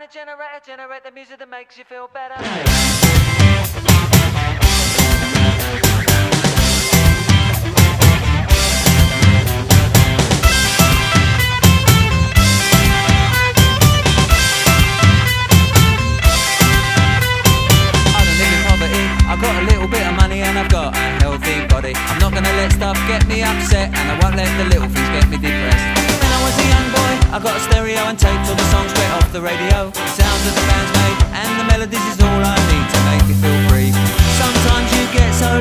a generator, generate the music that makes you feel better. I've got a little bit of money and I've got a healthy body. I'm not gonna let stuff get me upset, and I won't let the little things get me depressed. When I was a young boy, I got a stereo and taped all the songs straight off the radio. The sounds that the band's made and the melodies is all I need to make me feel free. Sometimes you get so